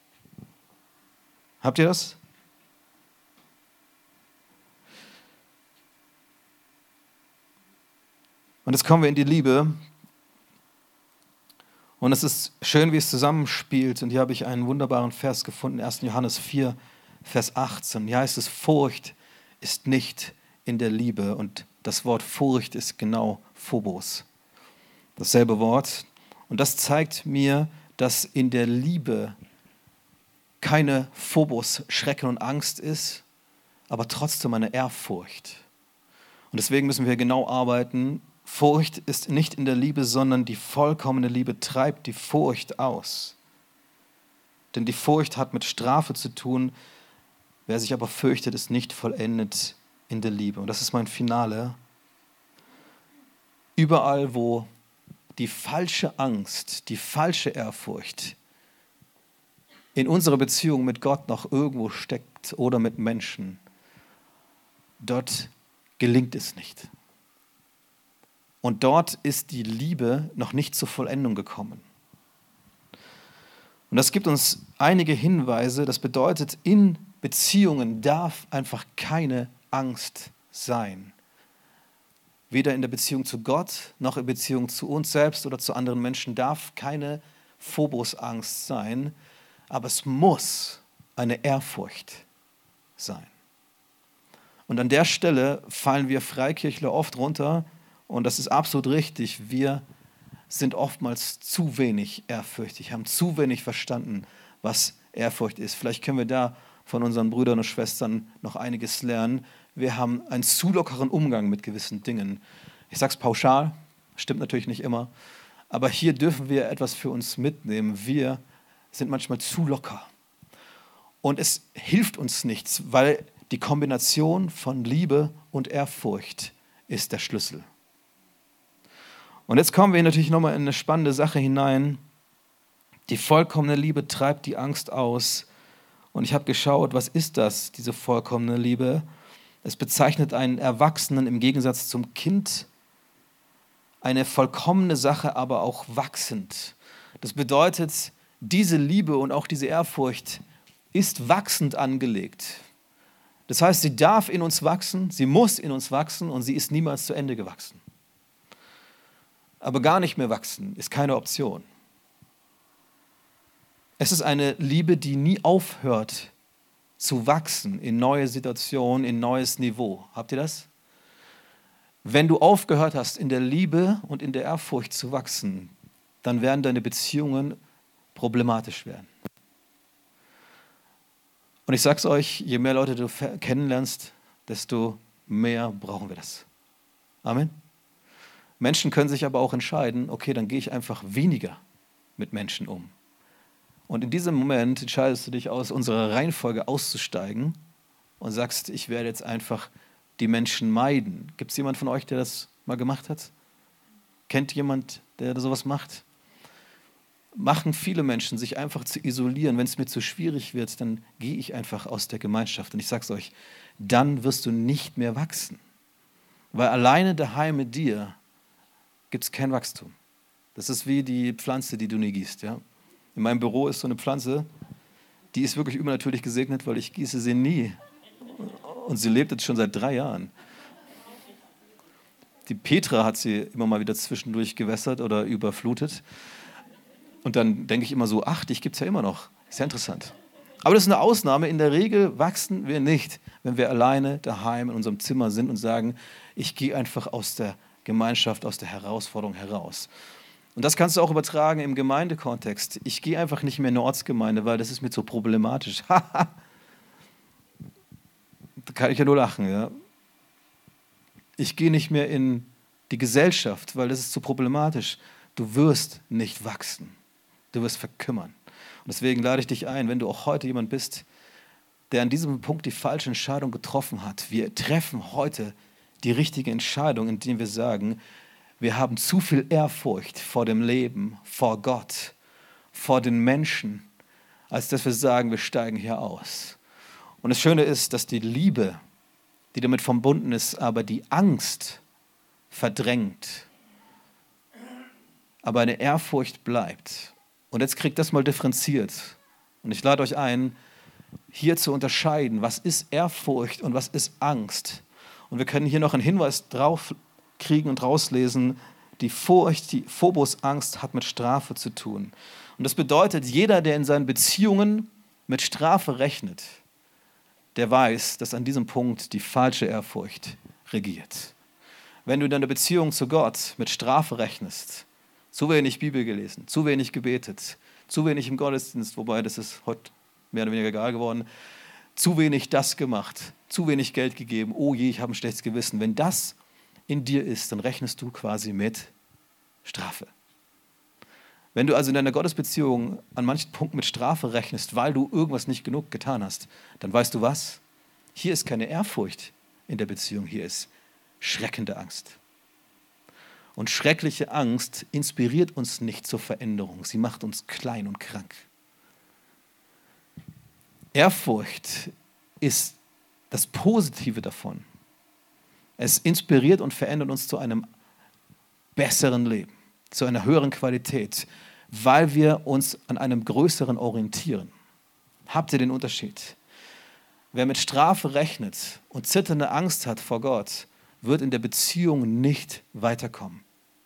Habt ihr das? Und jetzt kommen wir in die Liebe. Und es ist schön, wie es zusammenspielt. Und hier habe ich einen wunderbaren Vers gefunden, 1. Johannes 4, Vers 18. Hier heißt es, Furcht ist nicht in der Liebe. Und das Wort Furcht ist genau Phobos. Dasselbe Wort. Und das zeigt mir, dass in der Liebe keine Phobos, Schrecken und Angst ist, aber trotzdem eine Ehrfurcht. Und deswegen müssen wir genau arbeiten. Furcht ist nicht in der Liebe, sondern die vollkommene Liebe treibt die Furcht aus. Denn die Furcht hat mit Strafe zu tun. Wer sich aber fürchtet, ist nicht vollendet in der Liebe. Und das ist mein Finale. Überall, wo die falsche Angst, die falsche Ehrfurcht in unserer Beziehung mit Gott noch irgendwo steckt oder mit Menschen, dort gelingt es nicht. Und dort ist die Liebe noch nicht zur Vollendung gekommen. Und das gibt uns einige Hinweise. Das bedeutet, in Beziehungen darf einfach keine Angst sein. Weder in der Beziehung zu Gott, noch in Beziehung zu uns selbst oder zu anderen Menschen darf keine Phobos-Angst sein. Aber es muss eine Ehrfurcht sein. Und an der Stelle fallen wir Freikirchler oft runter. Und das ist absolut richtig. Wir sind oftmals zu wenig ehrfürchtig, haben zu wenig verstanden, was Ehrfurcht ist. Vielleicht können wir da von unseren Brüdern und Schwestern noch einiges lernen. Wir haben einen zu lockeren Umgang mit gewissen Dingen. Ich sage es pauschal, stimmt natürlich nicht immer. Aber hier dürfen wir etwas für uns mitnehmen. Wir sind manchmal zu locker. Und es hilft uns nichts, weil die Kombination von Liebe und Ehrfurcht ist der Schlüssel. Und jetzt kommen wir natürlich nochmal in eine spannende Sache hinein. Die vollkommene Liebe treibt die Angst aus. Und ich habe geschaut, was ist das, diese vollkommene Liebe? Es bezeichnet einen Erwachsenen im Gegensatz zum Kind. Eine vollkommene Sache, aber auch wachsend. Das bedeutet, diese Liebe und auch diese Ehrfurcht ist wachsend angelegt. Das heißt, sie darf in uns wachsen, sie muss in uns wachsen und sie ist niemals zu Ende gewachsen. Aber gar nicht mehr wachsen ist keine Option. Es ist eine Liebe, die nie aufhört zu wachsen in neue Situationen, in neues Niveau. Habt ihr das? Wenn du aufgehört hast, in der Liebe und in der Ehrfurcht zu wachsen, dann werden deine Beziehungen problematisch werden. Und ich sage es euch, je mehr Leute du kennenlernst, desto mehr brauchen wir das. Amen. Menschen können sich aber auch entscheiden, okay, dann gehe ich einfach weniger mit Menschen um. Und in diesem Moment entscheidest du dich aus unserer Reihenfolge auszusteigen und sagst, ich werde jetzt einfach die Menschen meiden. Gibt es jemanden von euch, der das mal gemacht hat? Kennt jemand, der sowas macht? Machen viele Menschen, sich einfach zu isolieren. Wenn es mir zu schwierig wird, dann gehe ich einfach aus der Gemeinschaft. Und ich sage es euch, dann wirst du nicht mehr wachsen. Weil alleine daheim mit dir gibt es kein Wachstum. Das ist wie die Pflanze, die du nie gießt. Ja? In meinem Büro ist so eine Pflanze, die ist wirklich übernatürlich gesegnet, weil ich gieße sie nie. Und sie lebt jetzt schon seit 3 Jahren. Die Petra hat sie immer mal wieder zwischendurch gewässert oder überflutet. Und dann denke ich immer so, ach, dich gibt es ja immer noch. Ist ja interessant. Aber das ist eine Ausnahme. In der Regel wachsen wir nicht, wenn wir alleine daheim in unserem Zimmer sind und sagen, ich gehe einfach aus der Gemeinschaft, aus der Herausforderung heraus. Und das kannst du auch übertragen im Gemeindekontext. Ich gehe einfach nicht mehr in eine Ortsgemeinde, weil das ist mir zu problematisch. Da kann ich ja nur lachen. Ja? Ich gehe nicht mehr in die Gesellschaft, weil das ist zu problematisch. Du wirst nicht wachsen. Du wirst verkümmern. Und deswegen lade ich dich ein, wenn du auch heute jemand bist, der an diesem Punkt die falsche Entscheidung getroffen hat. Wir treffen heute die richtige Entscheidung, indem wir sagen, wir haben zu viel Ehrfurcht vor dem Leben, vor Gott, vor den Menschen, als dass wir sagen, wir steigen hier aus. Und das Schöne ist, dass die Liebe, die damit verbunden ist, aber die Angst verdrängt, aber eine Ehrfurcht bleibt. Und jetzt kriegt das mal differenziert. Und ich lade euch ein, hier zu unterscheiden, was ist Ehrfurcht und was ist Angst. Und wir können hier noch einen Hinweis drauf kriegen und rauslesen, die Furcht, die Phobos-Angst hat mit Strafe zu tun. Und das bedeutet, jeder, der in seinen Beziehungen mit Strafe rechnet, der weiß, dass an diesem Punkt die falsche Ehrfurcht regiert. Wenn du in deiner Beziehung zu Gott mit Strafe rechnest, zu wenig Bibel gelesen, zu wenig gebetet, zu wenig im Gottesdienst, wobei das ist heute mehr oder weniger egal geworden, zu wenig das gemacht, zu wenig Geld gegeben, oh je, ich habe ein schlechtes Gewissen. Wenn das in dir ist, dann rechnest du quasi mit Strafe. Wenn du also in deiner Gottesbeziehung an manchen Punkten mit Strafe rechnest, weil du irgendwas nicht genug getan hast, dann weißt du was? Hier ist keine Ehrfurcht in der Beziehung, hier ist schreckende Angst. Und schreckliche Angst inspiriert uns nicht zur Veränderung. Sie macht uns klein und krank. Ehrfurcht ist das Positive davon. Es inspiriert und verändert uns zu einem besseren Leben, zu einer höheren Qualität, weil wir uns an einem Größeren orientieren. Habt ihr den Unterschied? Wer mit Strafe rechnet und zitternde Angst hat vor Gott, wird in der Beziehung nicht weiterkommen.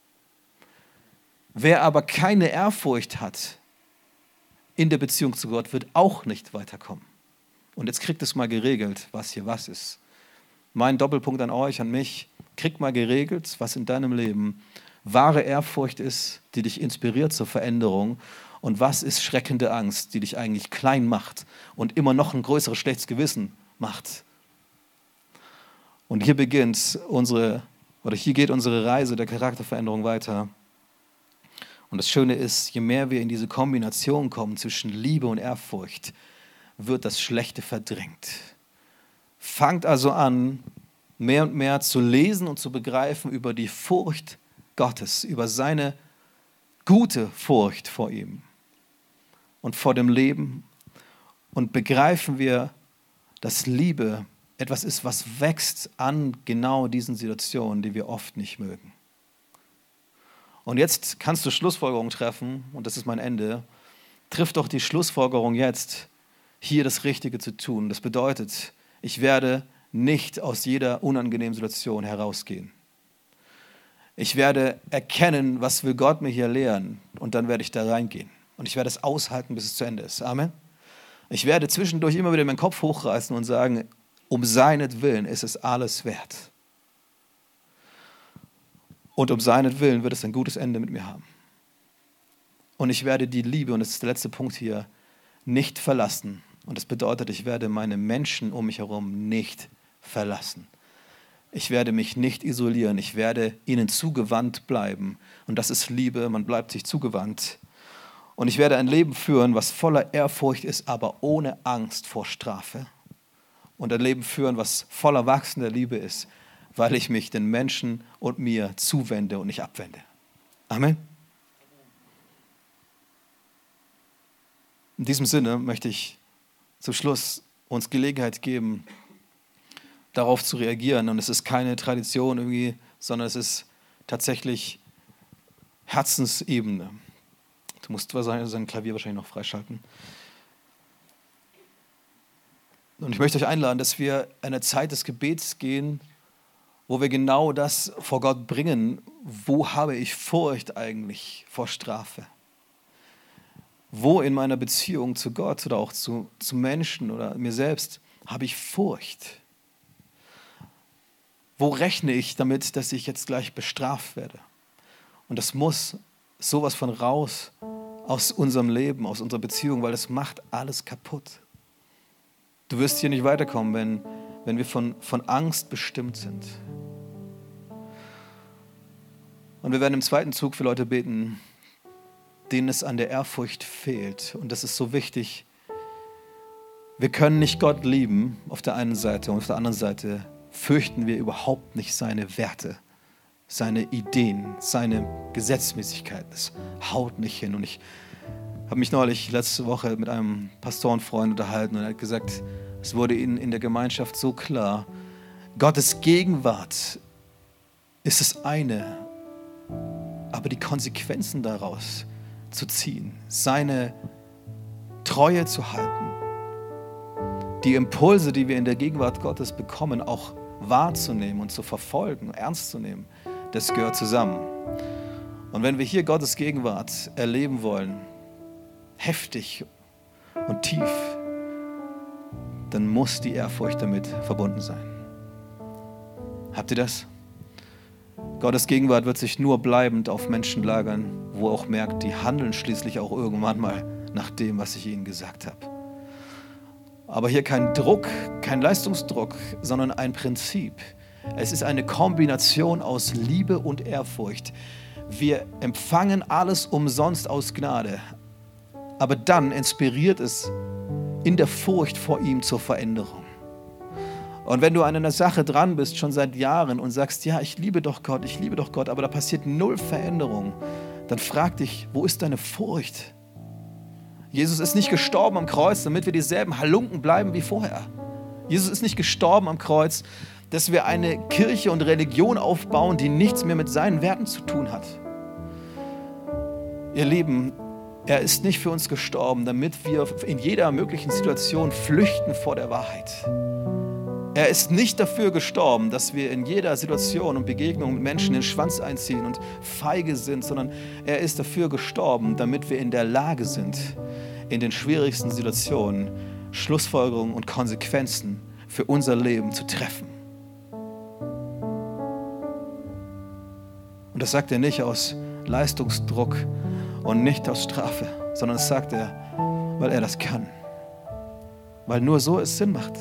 Wer aber keine Ehrfurcht hat in der Beziehung zu Gott, wird auch nicht weiterkommen. Und jetzt kriegt es mal geregelt, was hier was ist. Mein Doppelpunkt an euch, an mich, krieg mal geregelt, was in deinem Leben wahre Ehrfurcht ist, die dich inspiriert zur Veränderung, und was ist schreckende Angst, die dich eigentlich klein macht und immer noch ein größeres schlechtes Gewissen macht. Und hier geht unsere Reise der Charakterveränderung weiter. Und das Schöne ist, je mehr wir in diese Kombination kommen zwischen Liebe und Ehrfurcht, wird das Schlechte verdrängt. Fangt also an, mehr und mehr zu lesen und zu begreifen über die Furcht Gottes, über seine gute Furcht vor ihm und vor dem Leben. Und begreifen wir, dass Liebe etwas ist, was wächst an genau diesen Situationen, die wir oft nicht mögen. Und jetzt kannst du Schlussfolgerungen treffen, und das ist mein Ende. Triff doch die Schlussfolgerung jetzt, hier das Richtige zu tun. Das bedeutet, ich werde nicht aus jeder unangenehmen Situation herausgehen. Ich werde erkennen, was will Gott mir hier lehren, und dann werde ich da reingehen. Und ich werde es aushalten, bis es zu Ende ist. Amen. Ich werde zwischendurch immer wieder meinen Kopf hochreißen und sagen, um seinetwillen ist es alles wert. Und um seinetwillen wird es ein gutes Ende mit mir haben. Und ich werde die Liebe, und das ist der letzte Punkt hier, nicht verlassen. Und das bedeutet, ich werde meine Menschen um mich herum nicht verlassen. Ich werde mich nicht isolieren. Ich werde ihnen zugewandt bleiben. Und das ist Liebe, man bleibt sich zugewandt. Und ich werde ein Leben führen, was voller Ehrfurcht ist, aber ohne Angst vor Strafe. Und ein Leben führen, was voller wachsender Liebe ist, weil ich mich den Menschen und mir zuwende und nicht abwende. Amen. In diesem Sinne möchte ich zum Schluss uns Gelegenheit geben, darauf zu reagieren. Und es ist keine Tradition irgendwie, sondern es ist tatsächlich Herzensebene. Du musst sein Klavier wahrscheinlich noch freischalten. Und ich möchte euch einladen, dass wir eine Zeit des Gebets gehen, wo wir genau das vor Gott bringen. Wo habe ich Furcht eigentlich vor Strafe? Wo in meiner Beziehung zu Gott oder auch zu Menschen oder mir selbst habe ich Furcht? Wo rechne ich damit, dass ich jetzt gleich bestraft werde? Und das muss sowas von raus aus unserem Leben, aus unserer Beziehung, weil das macht alles kaputt. Du wirst hier nicht weiterkommen, wenn wir von Angst bestimmt sind. Und wir werden im zweiten Zug für Leute beten, denen es an der Ehrfurcht fehlt. Und das ist so wichtig. Wir können nicht Gott lieben auf der einen Seite und auf der anderen Seite fürchten wir überhaupt nicht seine Werte, seine Ideen, seine Gesetzmäßigkeiten. Das haut nicht hin. Und ich habe mich neulich letzte Woche mit einem Pastorenfreund unterhalten und er hat gesagt, es wurde ihnen in der Gemeinschaft so klar, Gottes Gegenwart ist das eine, aber die Konsequenzen daraus zu ziehen, seine Treue zu halten, die Impulse, die wir in der Gegenwart Gottes bekommen, auch wahrzunehmen und zu verfolgen, ernst zu nehmen, das gehört zusammen. Und wenn wir hier Gottes Gegenwart erleben wollen, heftig und tief, dann muss die Ehrfurcht damit verbunden sein. Habt ihr das? Gottes Gegenwart wird sich nur bleibend auf Menschen lagern, wo er auch merkt, die handeln schließlich auch irgendwann mal nach dem, was ich ihnen gesagt habe. Aber hier kein Druck, kein Leistungsdruck, sondern ein Prinzip. Es ist eine Kombination aus Liebe und Ehrfurcht. Wir empfangen alles umsonst aus Gnade, aber dann inspiriert es in der Furcht vor ihm zur Veränderung. Und wenn du an einer Sache dran bist, schon seit Jahren und sagst, ja, ich liebe doch Gott, aber da passiert null Veränderung, dann frag dich, wo ist deine Furcht? Jesus ist nicht gestorben am Kreuz, damit wir dieselben Halunken bleiben wie vorher. Jesus ist nicht gestorben am Kreuz, dass wir eine Kirche und Religion aufbauen, die nichts mehr mit seinen Werten zu tun hat. Ihr Lieben, er ist nicht für uns gestorben, damit wir in jeder möglichen Situation flüchten vor der Wahrheit. Er ist nicht dafür gestorben, dass wir in jeder Situation und Begegnung mit Menschen den Schwanz einziehen und feige sind, sondern er ist dafür gestorben, damit wir in der Lage sind, in den schwierigsten Situationen Schlussfolgerungen und Konsequenzen für unser Leben zu treffen. Und das sagt er nicht aus Leistungsdruck und nicht aus Strafe, sondern das sagt er, weil er das kann. Weil nur so es Sinn macht.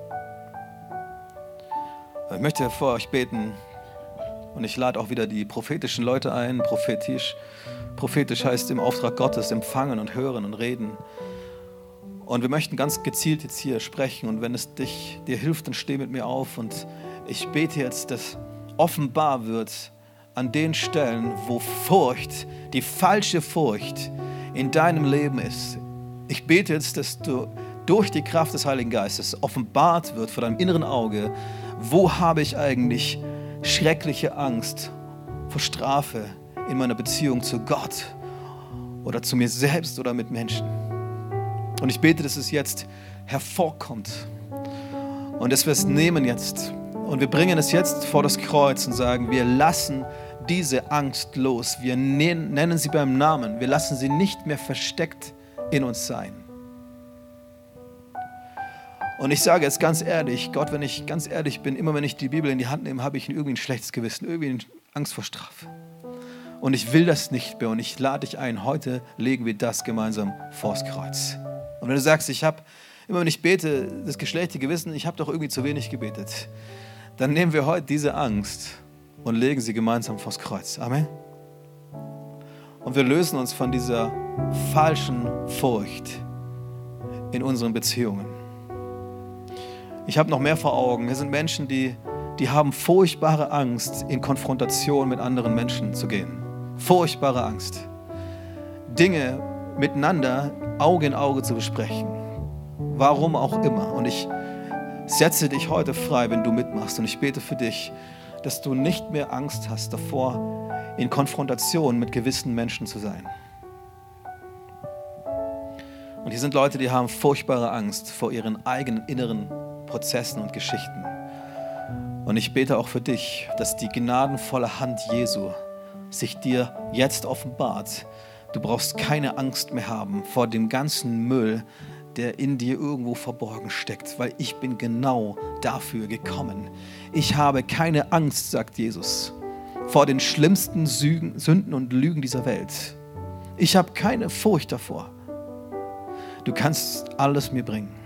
Ich möchte vor euch beten und ich lade auch wieder die prophetischen Leute ein, prophetisch. Prophetisch heißt im Auftrag Gottes empfangen und hören und reden. Und wir möchten ganz gezielt jetzt hier sprechen und wenn es dir hilft, dann steh mit mir auf und ich bete jetzt, dass offenbar wird an den Stellen, wo Furcht, die falsche Furcht in deinem Leben ist. Ich bete jetzt, dass du durch die Kraft des Heiligen Geistes offenbart wird vor deinem inneren Auge, wo habe ich eigentlich schreckliche Angst vor Strafe in meiner Beziehung zu Gott oder zu mir selbst oder mit Menschen. Und ich bete, dass es jetzt hervorkommt und dass wir es nehmen jetzt und wir bringen es jetzt vor das Kreuz und sagen, wir lassen diese Angst los. Wir nennen sie beim Namen. Wir lassen sie nicht mehr versteckt in uns sein. Und ich sage jetzt ganz ehrlich, Gott, wenn ich ganz ehrlich bin, immer wenn ich die Bibel in die Hand nehme, habe ich irgendwie ein schlechtes Gewissen, irgendwie eine Angst vor Strafe. Und ich will das nicht mehr und ich lade dich ein, heute legen wir das gemeinsam vors Kreuz. Und wenn du sagst, ich habe, immer wenn ich bete, das geschlechte Gewissen, ich habe doch irgendwie zu wenig gebetet, dann nehmen wir heute diese Angst und legen sie gemeinsam vors Kreuz. Amen. Und wir lösen uns von dieser falschen Furcht in unseren Beziehungen. Ich habe noch mehr vor Augen. Hier sind Menschen, die haben furchtbare Angst, in Konfrontation mit anderen Menschen zu gehen. Furchtbare Angst. Dinge miteinander Auge in Auge zu besprechen. Warum auch immer. Und ich setze dich heute frei, wenn du mitmachst. Und ich bete für dich, dass du nicht mehr Angst hast davor, in Konfrontation mit gewissen Menschen zu sein. Und hier sind Leute, die haben furchtbare Angst vor ihren eigenen inneren Prozessen und Geschichten. Und ich bete auch für dich, dass die gnadenvolle Hand Jesu sich dir jetzt offenbart. Du brauchst keine Angst mehr haben vor dem ganzen Müll, der in dir irgendwo verborgen steckt, weil ich bin genau dafür gekommen. Ich habe keine Angst, sagt Jesus, vor den schlimmsten Sünden und Lügen dieser Welt. Ich habe keine Furcht davor. Du kannst alles mir bringen.